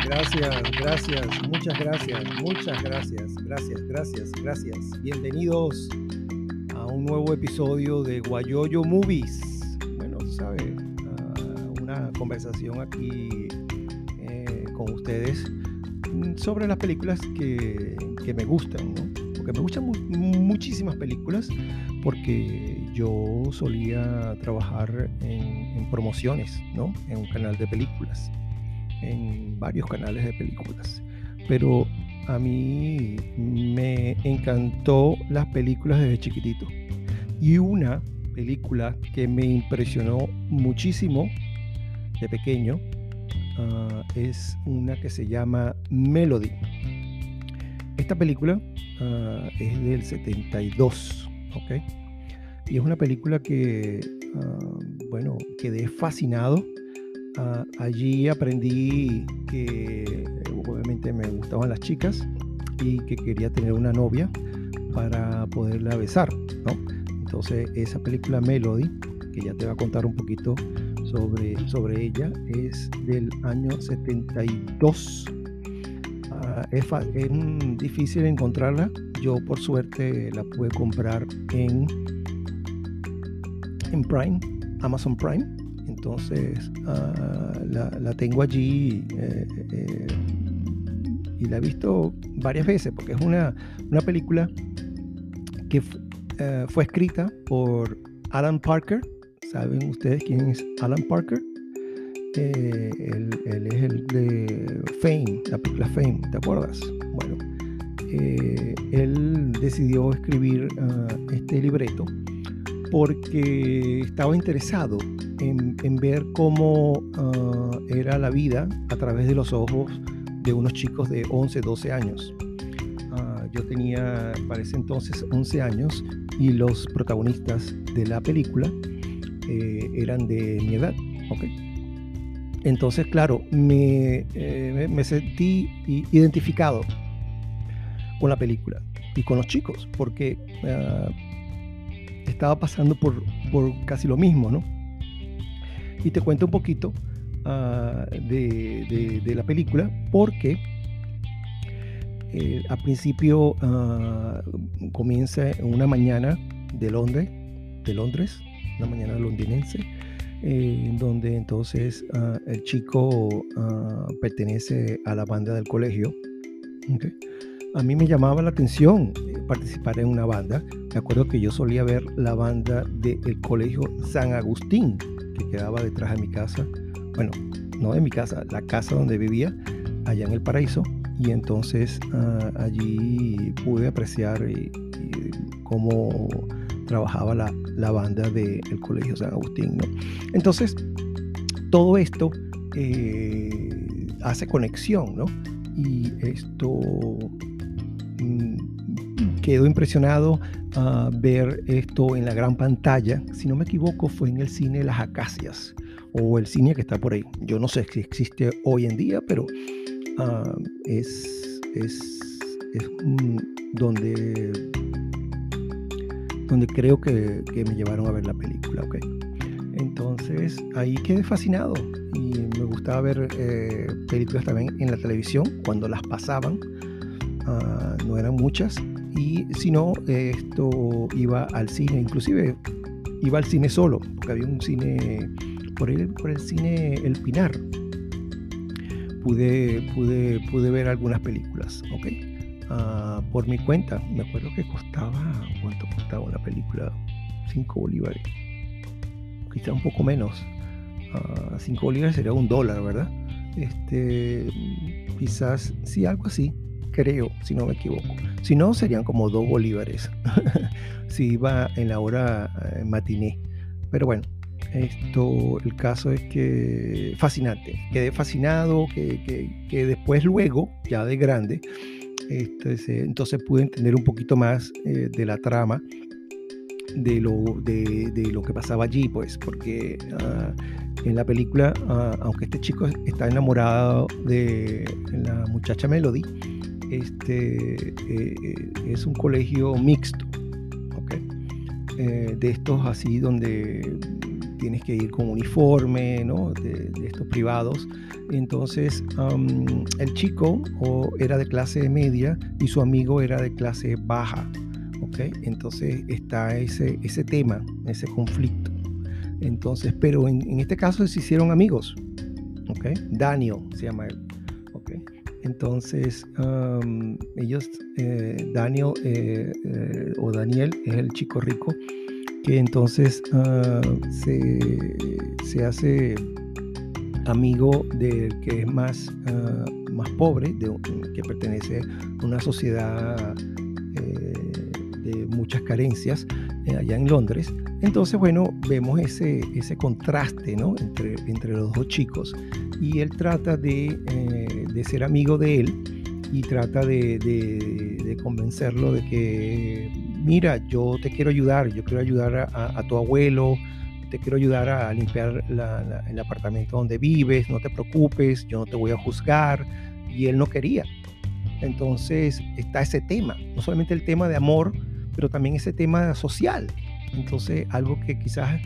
Muchas gracias. Bienvenidos a un nuevo episodio de Guayoyo Movies. Bueno, tú sabes, una conversación aquí con ustedes sobre las películas que me gustan, ¿no? Porque me gustan muchísimas películas, porque yo solía trabajar en promociones, ¿no? En un canal de películas, en varios canales de películas, pero a mí me encantó las películas desde chiquitito, y una película que me impresionó muchísimo de pequeño es una que se llama Melody. Esta película es del 72, ¿ok? Y es una película que, bueno, quedé fascinado. Allí aprendí que obviamente me gustaban las chicas y que quería tener una novia para poderla besar, ¿no? Entonces esa película Melody, que ya te va a contar un poquito sobre ella, es del año 72. Es difícil encontrarla. Yo por suerte la pude comprar en Prime, Amazon Prime. Entonces la tengo allí y la he visto varias veces, porque es una película que fue escrita por Alan Parker. ¿Saben ustedes quién es Alan Parker? Él es el de Fame, la película Fame, ¿te acuerdas? Bueno, él decidió escribir este libreto porque estaba interesado en ver cómo era la vida a través de los ojos de unos chicos de 11, 12 años. Yo tenía para ese entonces 11 años y los protagonistas de la película eran de mi edad, ¿ok? Entonces, claro, me sentí identificado con la película y con los chicos, porque estaba pasando por casi lo mismo, ¿no? Y te cuento un poquito de la película, porque al principio comienza en una mañana de Londres, una mañana londinense, donde entonces el chico pertenece a la banda del colegio. ¿Okay? A mí me llamaba la atención participar en una banda. Me acuerdo que yo solía ver la banda del colegio San Agustín, que quedaba detrás de mi casa. Bueno, no de mi casa, la casa donde vivía, allá en El Paraíso. Y entonces allí pude apreciar cómo trabajaba la banda del colegio San Agustín, ¿no? Entonces, todo esto hace conexión, ¿no? Y esto quedó impresionado ver esto en la gran pantalla. Si no me equivoco, fue en el cine Las Acacias, o el cine que está por ahí. Yo no sé si existe hoy en día, pero es donde creo que me llevaron a ver la película, ¿ok? Entonces ahí quedé fascinado, y me gustaba ver películas también en la televisión cuando las pasaban. No eran muchas, y si no, esto iba al cine. Inclusive iba al cine solo, porque había un cine por el cine El Pinar. Pude ver algunas películas, ¿ok? Por mi cuenta. Me acuerdo que ¿cuánto costaba una película? 5 bolívares, quizá un poco menos. 5 bolívares sería $1, ¿verdad? Quizás, sí, algo así, creo, si no me equivoco. Si no, serían como 2 bolívares si iba en la hora matiné. Pero bueno, el caso es que fascinante. Quedé fascinado, que después, luego, ya de grande, entonces pude entender un poquito más de la trama, de lo que pasaba allí, pues, porque en la película, aunque este chico está enamorado de la muchacha Melody, es un colegio mixto, ¿okay? De estos así donde tienes que ir con uniforme, ¿no? De estos privados. Entonces, el chico era de clase media y su amigo era de clase baja, ¿ok? Entonces está ese tema, ese conflicto. Entonces, pero en este caso se hicieron amigos, ¿ok? Daniel se llama él, ¿ok? Entonces, ellos, Daniel o Daniel es el chico rico que entonces se hace amigo del que es más pobre, que pertenece a una sociedad de muchas carencias allá en Londres. Entonces, bueno, vemos ese contraste, ¿no? entre los dos chicos. Y él trata de ser amigo de él y trata de convencerlo de que, mira, yo te quiero ayudar, yo quiero ayudar a tu abuelo, te quiero ayudar a limpiar el apartamento donde vives, no te preocupes, yo no te voy a juzgar. Y él no quería. Entonces está ese tema, no solamente el tema de amor, pero también ese tema social. Entonces, algo que quizás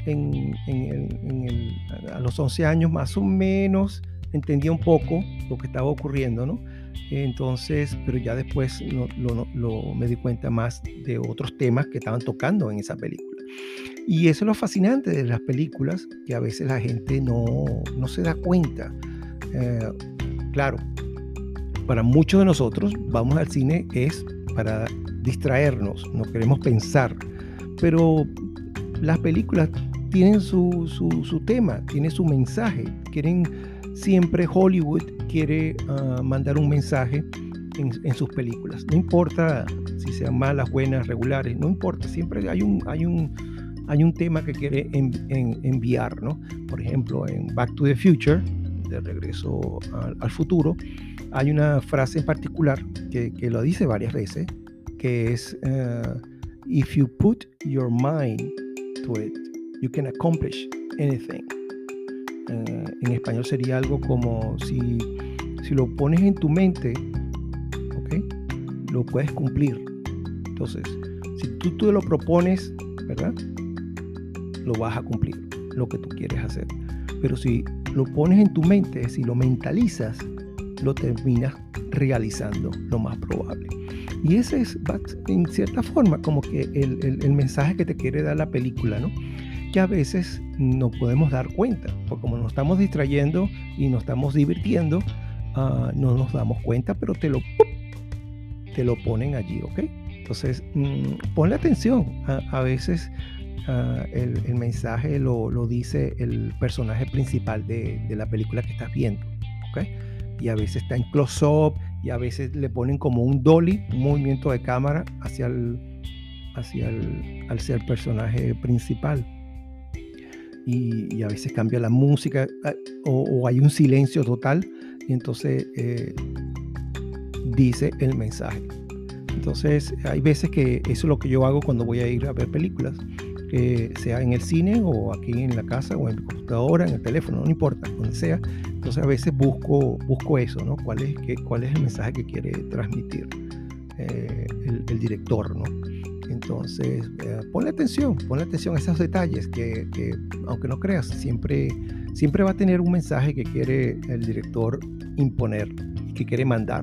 a los 11 años más o menos entendía un poco lo que estaba ocurriendo, ¿no? Entonces, pero ya después me di cuenta más de otros temas que estaban tocando en esa película. Y eso es lo fascinante de las películas, que a veces la gente no se da cuenta. Claro, para muchos de nosotros vamos al cine es para distraernos, no queremos pensar, pero las películas tienen su tema, tienen su mensaje. Siempre Hollywood quiere mandar un mensaje en sus películas. No importa si sean malas, buenas, regulares, no importa, siempre hay un tema que quiere enviar, ¿no? Por ejemplo, en Back to the Future, de Regreso al Futuro, hay una frase en particular que lo dice varias veces, que es if you put your mind to it, you can accomplish anything. En español sería algo como si lo pones en tu mente, ¿okay? Lo puedes cumplir. Entonces, si tú te lo propones, ¿verdad? Lo vas a cumplir, lo que tú quieres hacer. Pero si lo pones en tu mente, si lo mentalizas, lo terminas realizando, lo más probable. Y ese es, en cierta forma, como que el mensaje que te quiere dar la película, ¿no? Que a veces no podemos dar cuenta, porque como nos estamos distrayendo y nos estamos divirtiendo, no nos damos cuenta, pero te lo ponen allí, ¿ok? Entonces, ponle atención. A veces el mensaje lo dice el personaje principal de la película que estás viendo, ¿ok? Y a veces está en close-up, y a veces le ponen como un dolly, un movimiento de cámara hacia el personaje principal. Y a veces cambia la música o hay un silencio total y entonces dice el mensaje. Entonces hay veces que eso es lo que yo hago cuando voy a ir a ver películas, sea en el cine o aquí en la casa o en mi computadora, en el teléfono, no importa, donde sea. Entonces a veces busco eso, ¿no? ¿Cuál es el mensaje que quiere transmitir el director, ¿no? Entonces, ponle atención a esos detalles que aunque no creas, siempre va a tener un mensaje que quiere el director imponer y que quiere mandar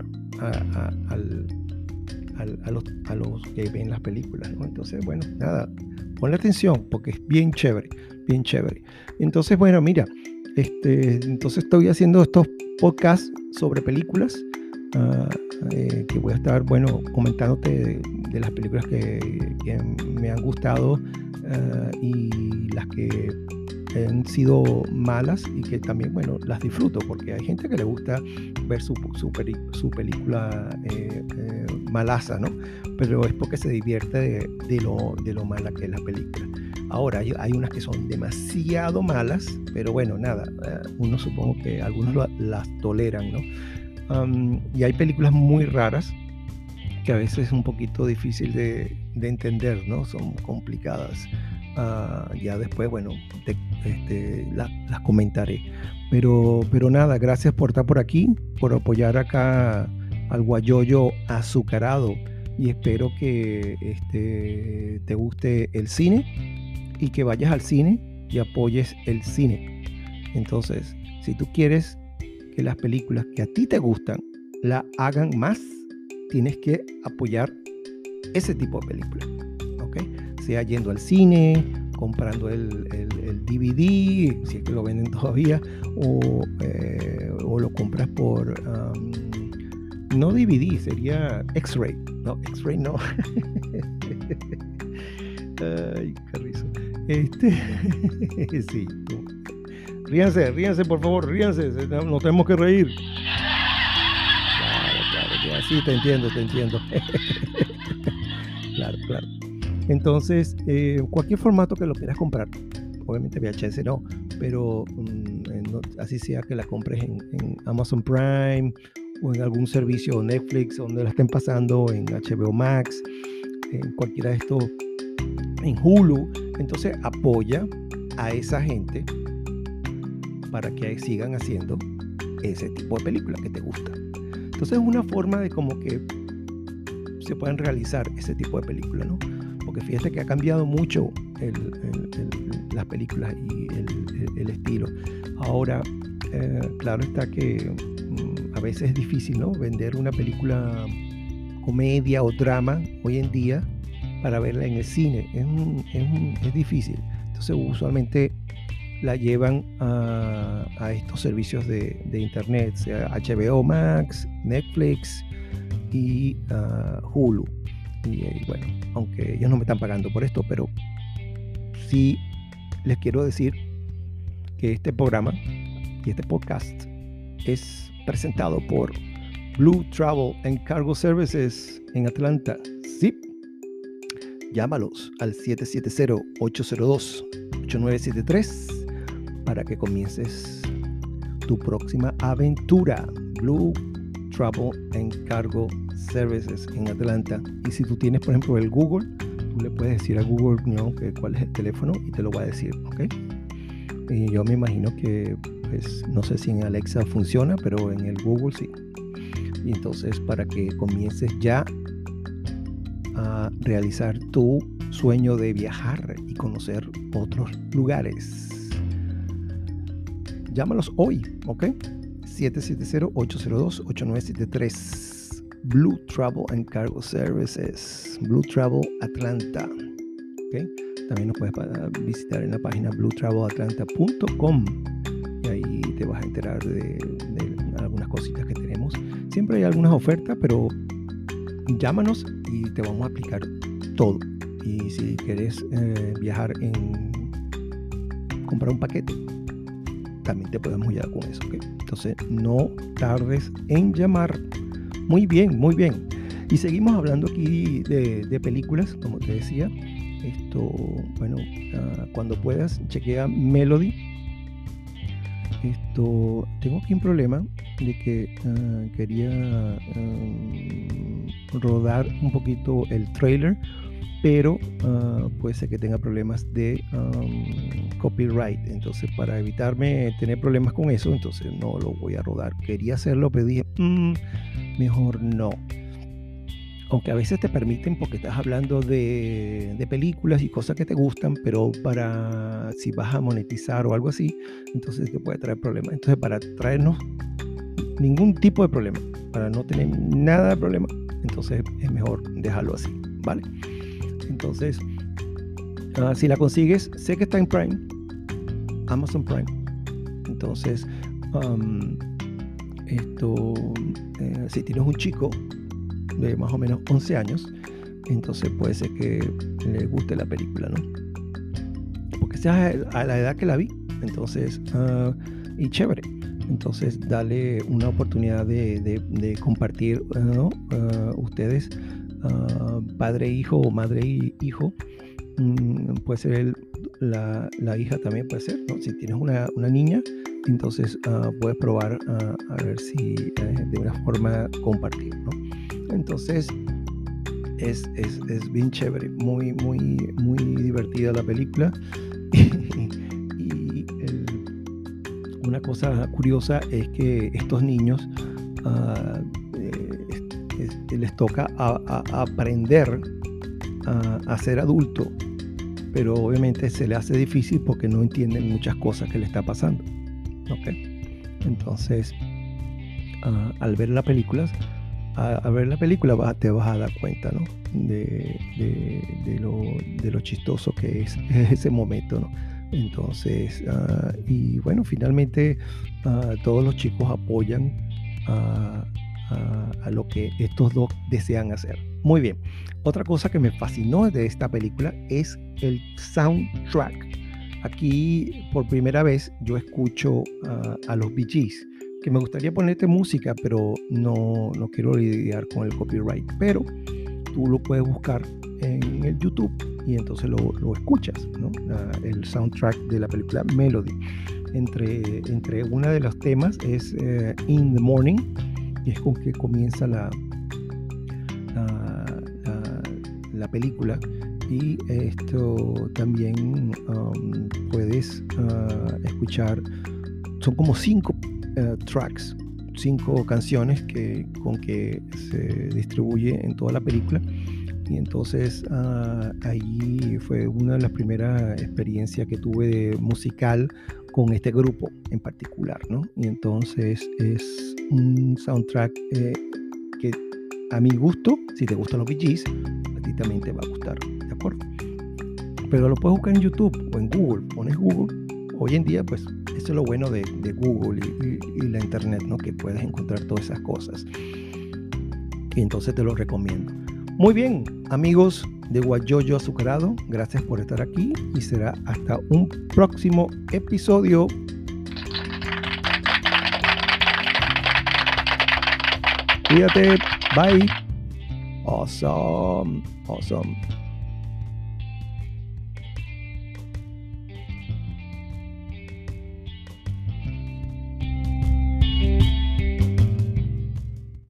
a los que ven las películas, ¿no? Entonces, bueno, nada, ponle atención porque es bien chévere, bien chévere. Entonces, bueno, mira, entonces estoy haciendo estos podcasts sobre películas, que voy a estar, bueno, comentándote de las películas que me han gustado y las que han sido malas y que también, bueno, las disfruto porque hay gente que le gusta ver su película malaza, ¿no? Pero es porque se divierte de lo mala que es la película. Ahora, hay unas que son demasiado malas, pero bueno, nada, uno supongo que algunos las toleran, ¿no? Y hay películas muy raras que a veces es un poquito difícil de entender, ¿no? Son complicadas. Ya después, bueno, las comentaré. Pero nada, gracias por estar por aquí, por apoyar acá al Guayoyo Azucarado. Y espero que te guste el cine y que vayas al cine y apoyes el cine. Entonces, si tú quieres que las películas que a ti te gustan la hagan más, tienes que apoyar ese tipo de películas, ¿ok? Sea yendo al cine, comprando el DVD, si es que lo venden todavía, o lo compras por... no DVD, sería X-Ray. No, X-Ray no. Ay, qué risa. Sí. Ríanse, por favor, ríanse. Nos tenemos que reír. Claro, ya, sí, te entiendo. Claro. Entonces, cualquier formato que lo quieras comprar, obviamente VHS no, pero así sea que la compres en Amazon Prime o en algún servicio Netflix donde la estén pasando, en HBO Max, en cualquiera de estos, en Hulu. Entonces apoya a esa gente para que sigan haciendo ese tipo de películas que te gusta. Entonces es una forma de como que se puedan realizar ese tipo de películas, ¿no? Porque fíjate que ha cambiado mucho las películas y el estilo. Ahora, claro está que a veces es difícil, ¿no? Vender una película comedia o drama hoy en día para verla en el cine. Es difícil. Entonces usualmente la llevan a estos servicios de internet, sea HBO Max, Netflix y Hulu. Y bueno, aunque ellos no me están pagando por esto, pero sí les quiero decir que este programa y este podcast es presentado por Blue Travel and Cargo Services en Atlanta. Sí, llámalos al 770-802-8973 para que comiences tu próxima aventura. Blue Travel and Cargo Services en Atlanta. Y si tú tienes, por ejemplo, el Google, tú le puedes decir a Google, ¿no?, que cuál es el teléfono y te lo va a decir, ¿ok? Y yo me imagino que, pues, no sé si en Alexa funciona, pero en el Google sí. Y entonces, para que comiences ya a realizar tu sueño de viajar y conocer otros lugares, llámalos hoy, ¿ok? 770-802-8973. Blue Travel and Cargo Services, Blue Travel Atlanta, ¿ok? También nos puedes visitar en la página bluetravelatlanta.com y ahí te vas a enterar de algunas cositas que tenemos. Siempre hay algunas ofertas, pero llámanos y te vamos a explicar todo. Y si quieres viajar comprar un paquete, también te podemos ayudar con eso, ¿ok? Entonces no tardes en llamar. Muy bien. Y seguimos hablando aquí de películas, como te decía. Cuando puedas, chequea Melody. Tengo aquí un problema de que quería rodar un poquito el trailer, pero puede ser que tenga problemas de copyright. Entonces, para evitarme tener problemas con eso, entonces no lo voy a rodar. Quería hacerlo, pero dije, mejor no. Aunque a veces te permiten, porque estás hablando de películas y cosas que te gustan, pero para si vas a monetizar o algo así, entonces te puede traer problemas. Entonces, para traernos ningún tipo de problema, para no tener nada de problema, entonces es mejor dejarlo así, ¿vale? Entonces, si la consigues, sé que está en Prime, Amazon Prime. Entonces, si tienes un chico de más o menos 11 años, entonces puede ser que le guste la película, ¿no? Porque sea a la edad que la vi, entonces, y chévere. Entonces, dale una oportunidad de compartir, ¿no? Ustedes, padre, hijo o madre, hijo, puede ser la hija también puede ser, ¿no? Si tienes una niña, entonces puedes probar a ver si de una forma compartir, ¿no? Entonces es bien chévere, muy divertida la película. Y una cosa curiosa es que estos niños les toca aprender a ser adulto pero obviamente se le hace difícil porque no entienden muchas cosas que le está pasando. ¿Ok? Entonces, al ver las películas, te vas a dar cuenta, ¿no? De lo chistoso que es ese momento, ¿no? Entonces, y bueno, finalmente todos los chicos apoyan a lo que estos dos desean hacer. Muy bien. Otra cosa que me fascinó de esta película es el soundtrack. Aquí por primera vez yo escucho a los Bee Gees, que me gustaría ponerte música, pero no quiero lidiar con el copyright. Pero tú lo puedes buscar en el YouTube y entonces lo escuchas, ¿no? El soundtrack de la película Melody. Entre una de los temas es In the Morning, que es con que comienza la película, y esto también puedes escuchar, son como 5 tracks, 5 canciones con que se distribuye en toda la película. Y entonces ahí fue una de las primeras experiencias que tuve de musical con este grupo en particular, ¿no? Y entonces es un soundtrack que a mi gusto, si te gustan los Bee Gees, a ti también te va a gustar, ¿de acuerdo? Pero lo puedes buscar en YouTube o en Google. Pones Google. Hoy en día, pues, eso es lo bueno de Google y la internet, ¿no? Que puedes encontrar todas esas cosas. Y entonces te lo recomiendo. Muy bien, amigos de Guayoyo Azucarado, gracias por estar aquí y será hasta un próximo episodio. Cuídate, bye. Awesome.